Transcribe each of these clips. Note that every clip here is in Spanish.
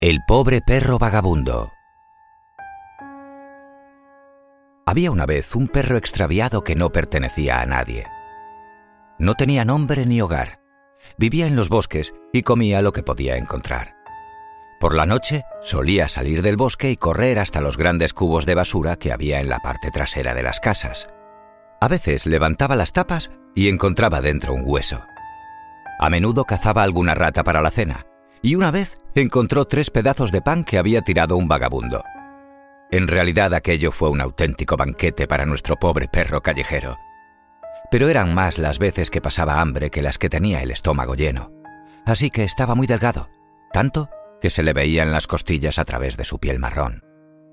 El pobre perro vagabundo. Había una vez un perro extraviado que no pertenecía a nadie. No tenía nombre ni hogar. Vivía en los bosques y comía lo que podía encontrar. Por la noche solía salir del bosque y correr hasta los grandes cubos de basura que había en la parte trasera de las casas. A veces levantaba las tapas y encontraba dentro un hueso. A menudo cazaba alguna rata para la cena, y una vez encontró 3 pedazos de pan que había tirado un vagabundo. En realidad aquello fue un auténtico banquete para nuestro pobre perro callejero. Pero eran más las veces que pasaba hambre que las que tenía el estómago lleno. Así que estaba muy delgado, tanto que se le veían las costillas a través de su piel marrón.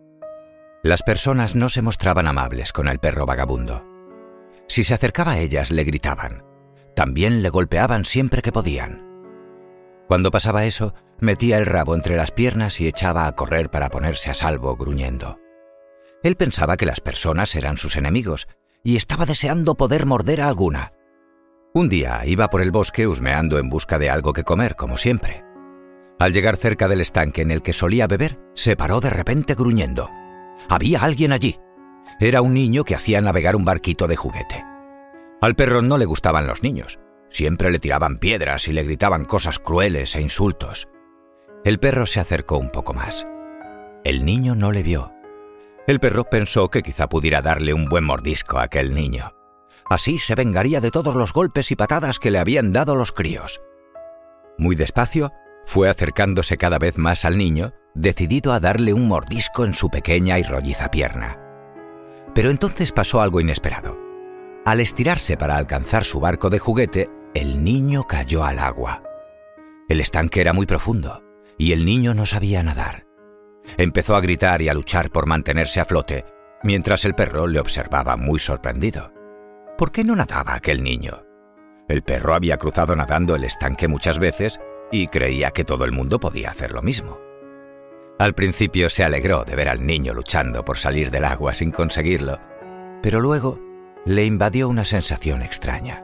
Las personas no se mostraban amables con el perro vagabundo. Si se acercaba a ellas, le gritaban. También le golpeaban siempre que podían. Cuando pasaba eso, metía el rabo entre las piernas y echaba a correr para ponerse a salvo, gruñendo. Él pensaba que las personas eran sus enemigos y estaba deseando poder morder a alguna. Un día iba por el bosque husmeando en busca de algo que comer, como siempre. Al llegar cerca del estanque en el que solía beber, se paró de repente gruñendo. Había alguien allí. Era un niño que hacía navegar un barquito de juguete. Al perro no le gustaban los niños. Siempre le tiraban piedras y le gritaban cosas crueles e insultos. El perro se acercó un poco más. El niño no le vio. El perro pensó que quizá pudiera darle un buen mordisco a aquel niño. Así se vengaría de todos los golpes y patadas que le habían dado los críos. Muy despacio, fue acercándose cada vez más al niño, decidido a darle un mordisco en su pequeña y rolliza pierna. Pero entonces pasó algo inesperado. Al estirarse para alcanzar su barco de juguete, el niño cayó al agua. El estanque era muy profundo y el niño no sabía nadar. Empezó a gritar y a luchar por mantenerse a flote, mientras el perro le observaba muy sorprendido. ¿Por qué no nadaba aquel niño? El perro había cruzado nadando el estanque muchas veces y creía que todo el mundo podía hacer lo mismo. Al principio se alegró de ver al niño luchando por salir del agua sin conseguirlo, pero luego le invadió una sensación extraña.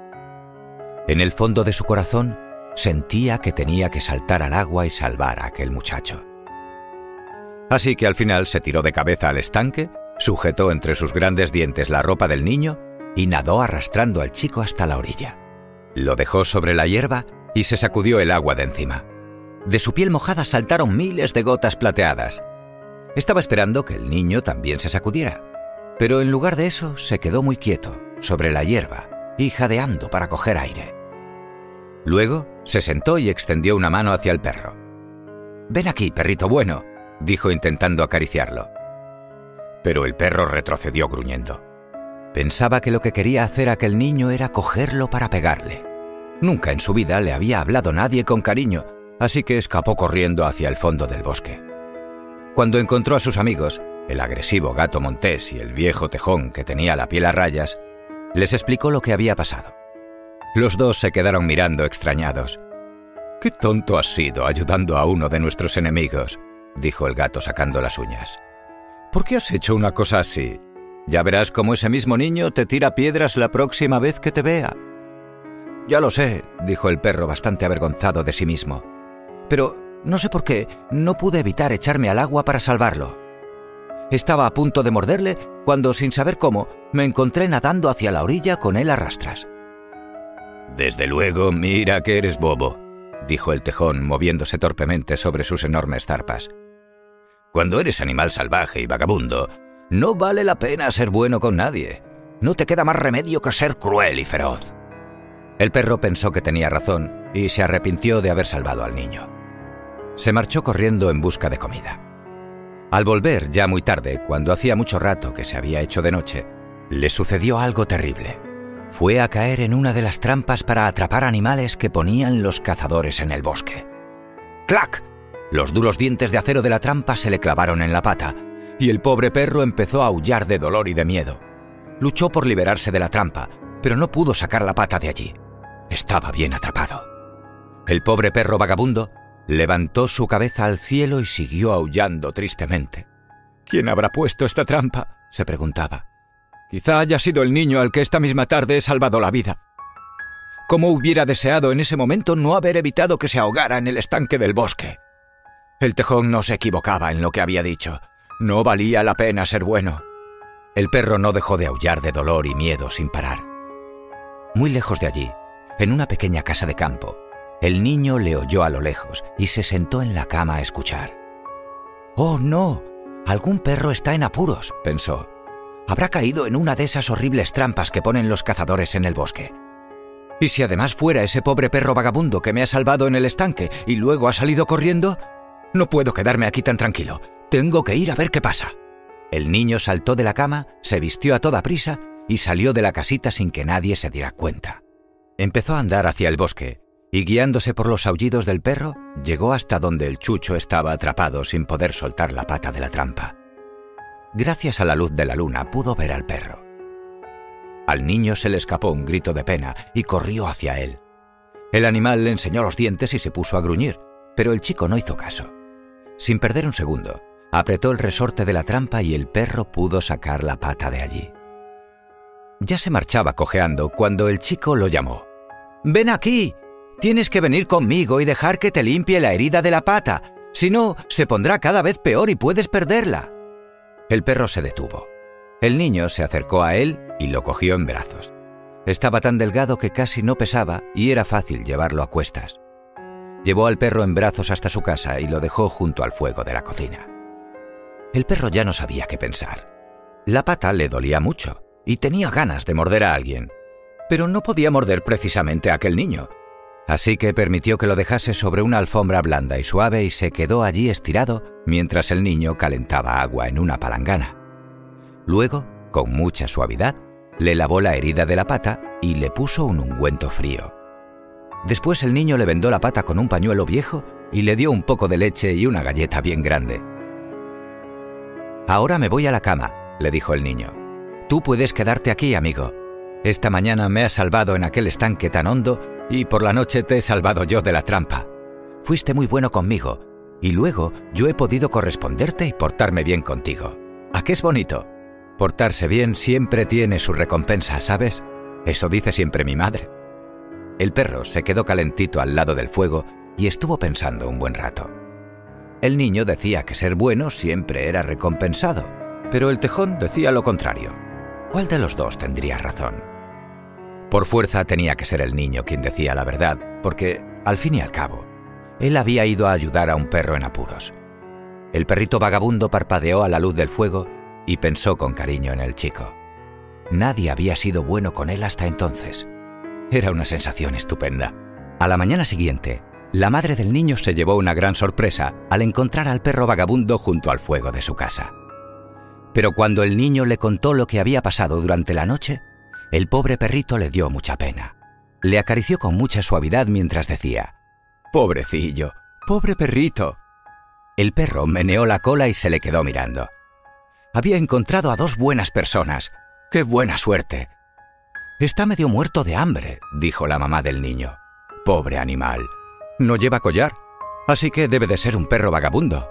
En el fondo de su corazón sentía que tenía que saltar al agua y salvar a aquel muchacho. Así que al final se tiró de cabeza al estanque, sujetó entre sus grandes dientes la ropa del niño y nadó arrastrando al chico hasta la orilla. Lo dejó sobre la hierba y se sacudió el agua de encima. De su piel mojada saltaron miles de gotas plateadas. Estaba esperando que el niño también se sacudiera, pero en lugar de eso se quedó muy quieto, sobre la hierba, y jadeando para coger aire. Luego se sentó y extendió una mano hacia el perro. «Ven aquí, perrito bueno», dijo intentando acariciarlo. Pero el perro retrocedió gruñendo. Pensaba que lo que quería hacer aquel niño era cogerlo para pegarle. Nunca en su vida le había hablado nadie con cariño, así que escapó corriendo hacia el fondo del bosque. Cuando encontró a sus amigos, el agresivo gato montés y el viejo tejón que tenía la piel a rayas, les explicó lo que había pasado. Los dos se quedaron mirando extrañados. «Qué tonto has sido ayudando a uno de nuestros enemigos», dijo el gato sacando las uñas. «¿Por qué has hecho una cosa así? Ya verás cómo ese mismo niño te tira piedras la próxima vez que te vea». «Ya lo sé», dijo el perro bastante avergonzado de sí mismo. «Pero no sé por qué no pude evitar echarme al agua para salvarlo. Estaba a punto de morderle cuando, sin saber cómo, me encontré nadando hacia la orilla con él a rastras». «Desde luego, mira que eres bobo», dijo el tejón, moviéndose torpemente sobre sus enormes zarpas. «Cuando eres animal salvaje y vagabundo, no vale la pena ser bueno con nadie. No te queda más remedio que ser cruel y feroz». El perro pensó que tenía razón y se arrepintió de haber salvado al niño. Se marchó corriendo en busca de comida. Al volver, ya muy tarde, cuando hacía mucho rato que se había hecho de noche, le sucedió algo terrible. Fue a caer en una de las trampas para atrapar animales que ponían los cazadores en el bosque. ¡Clac! Los duros dientes de acero de la trampa se le clavaron en la pata y el pobre perro empezó a aullar de dolor y de miedo. Luchó por liberarse de la trampa, pero no pudo sacar la pata de allí. Estaba bien atrapado. El pobre perro vagabundo levantó su cabeza al cielo y siguió aullando tristemente. «¿Quién habrá puesto esta trampa?», se preguntaba. «Quizá haya sido el niño al que esta misma tarde he salvado la vida. ¿Cómo hubiera deseado en ese momento no haber evitado que se ahogara en el estanque del bosque? El tejón no se equivocaba en lo que había dicho. No valía la pena ser bueno. El perro no dejó de aullar de dolor y miedo sin parar. Muy lejos de allí, en una pequeña casa de campo, el niño le oyó a lo lejos y se sentó en la cama a escuchar. «¡Oh, no! Algún perro está en apuros», pensó. «Habrá caído en una de esas horribles trampas que ponen los cazadores en el bosque. ¿Y si además fuera ese pobre perro vagabundo que me ha salvado en el estanque y luego ha salido corriendo? No puedo quedarme aquí tan tranquilo. Tengo que ir a ver qué pasa». El niño saltó de la cama, se vistió a toda prisa y salió de la casita sin que nadie se diera cuenta. Empezó a andar hacia el bosque y, guiándose por los aullidos del perro, llegó hasta donde el chucho estaba atrapado sin poder soltar la pata de la trampa. Gracias a la luz de la luna pudo ver al perro. Al niño se le escapó un grito de pena y corrió hacia él. El animal le enseñó los dientes y se puso a gruñir, pero el chico no hizo caso. Sin perder un segundo, apretó el resorte de la trampa y el perro pudo sacar la pata de allí. Ya se marchaba cojeando cuando el chico lo llamó. «¡Ven aquí! Tienes que venir conmigo y dejar que te limpie la herida de la pata. Si no, se pondrá cada vez peor y puedes perderla». El perro se detuvo. El niño se acercó a él y lo cogió en brazos. Estaba tan delgado que casi no pesaba y era fácil llevarlo a cuestas. Llevó al perro en brazos hasta su casa y lo dejó junto al fuego de la cocina. El perro ya no sabía qué pensar. La pata le dolía mucho y tenía ganas de morder a alguien, pero no podía morder precisamente a aquel niño. Así que permitió que lo dejase sobre una alfombra blanda y suave y se quedó allí estirado mientras el niño calentaba agua en una palangana. Luego, con mucha suavidad, le lavó la herida de la pata y le puso un ungüento frío. Después el niño le vendó la pata con un pañuelo viejo y le dio un poco de leche y una galleta bien grande. «Ahora me voy a la cama», le dijo el niño. «Tú puedes quedarte aquí, amigo. Esta mañana me has salvado en aquel estanque tan hondo y por la noche te he salvado yo de la trampa. Fuiste muy bueno conmigo y luego yo he podido corresponderte y portarme bien contigo. ¿A qué es bonito? Portarse bien siempre tiene su recompensa, ¿sabes? Eso dice siempre mi madre». El perro se quedó calentito al lado del fuego y estuvo pensando un buen rato. El niño decía que ser bueno siempre era recompensado, pero el tejón decía lo contrario. ¿Cuál de los dos tendría razón? Por fuerza tenía que ser el niño quien decía la verdad, porque, al fin y al cabo, él había ido a ayudar a un perro en apuros. El perrito vagabundo parpadeó a la luz del fuego y pensó con cariño en el chico. Nadie había sido bueno con él hasta entonces. Era una sensación estupenda. A la mañana siguiente, la madre del niño se llevó una gran sorpresa al encontrar al perro vagabundo junto al fuego de su casa. Pero cuando el niño le contó lo que había pasado durante la noche, el pobre perrito le dio mucha pena. Le acarició con mucha suavidad mientras decía: «Pobrecillo, pobre perrito». El perro meneó la cola y se le quedó mirando. Había encontrado a dos buenas personas. ¡Qué buena suerte! «Está medio muerto de hambre», dijo la mamá del niño. «Pobre animal. No lleva collar, así que debe de ser un perro vagabundo».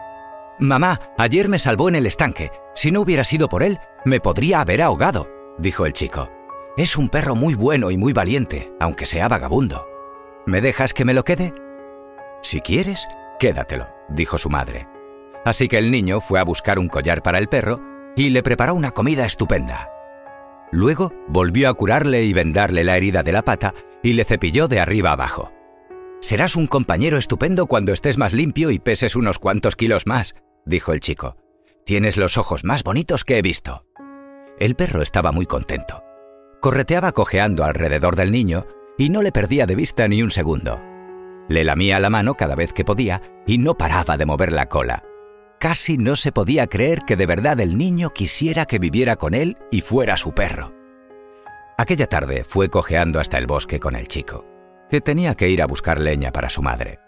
«Mamá, ayer me salvó en el estanque. Si no hubiera sido por él, me podría haber ahogado», dijo el chico. «Es un perro muy bueno y muy valiente, aunque sea vagabundo. ¿Me dejas que me lo quede?» «Si quieres, quédatelo», dijo su madre. Así que el niño fue a buscar un collar para el perro y le preparó una comida estupenda. Luego volvió a curarle y vendarle la herida de la pata y le cepilló de arriba abajo. «Serás un compañero estupendo cuando estés más limpio y peses unos cuantos kilos más», dijo el chico. «Tienes los ojos más bonitos que he visto». El perro estaba muy contento. Correteaba cojeando alrededor del niño y no le perdía de vista ni un segundo. Le lamía la mano cada vez que podía y no paraba de mover la cola. Casi no se podía creer que de verdad el niño quisiera que viviera con él y fuera su perro. Aquella tarde fue cojeando hasta el bosque con el chico, que tenía que ir a buscar leña para su madre.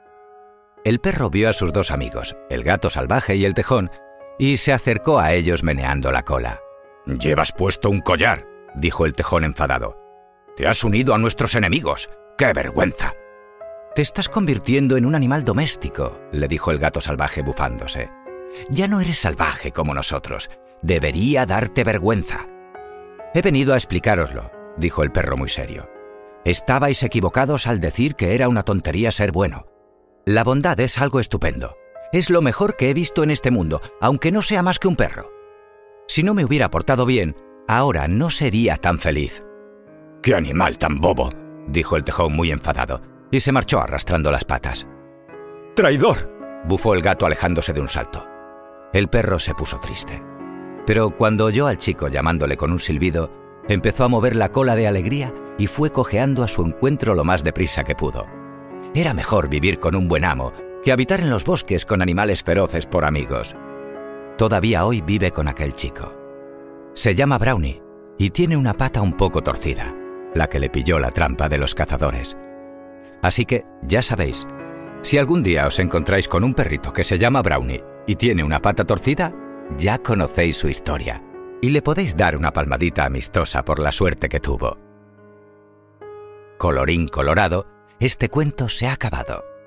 El perro vio a sus dos amigos, el gato salvaje y el tejón, y se acercó a ellos meneando la cola. «Llevas puesto un collar», dijo el tejón enfadado. «Te has unido a nuestros enemigos. ¡Qué vergüenza!» «Te estás convirtiendo en un animal doméstico», le dijo el gato salvaje bufándose. «Ya no eres salvaje como nosotros. Debería darte vergüenza». «He venido a explicároslo», dijo el perro muy serio. «Estabais equivocados al decir que era una tontería ser bueno. La bondad es algo estupendo. Es lo mejor que he visto en este mundo, aunque no sea más que un perro. Si no me hubiera portado bien, ahora no sería tan feliz». «¡Qué animal tan bobo!», dijo el tejón muy enfadado, y se marchó arrastrando las patas. «¡Traidor!», bufó el gato alejándose de un salto. El perro se puso triste. Pero cuando oyó al chico llamándole con un silbido, empezó a mover la cola de alegría y fue cojeando a su encuentro lo más deprisa que pudo. Era mejor vivir con un buen amo que habitar en los bosques con animales feroces por amigos. Todavía hoy vive con aquel chico. Se llama Brownie y tiene una pata un poco torcida, la que le pilló la trampa de los cazadores. Así que, ya sabéis, si algún día os encontráis con un perrito que se llama Brownie y tiene una pata torcida, ya conocéis su historia y le podéis dar una palmadita amistosa por la suerte que tuvo. Colorín colorado, este cuento se ha acabado.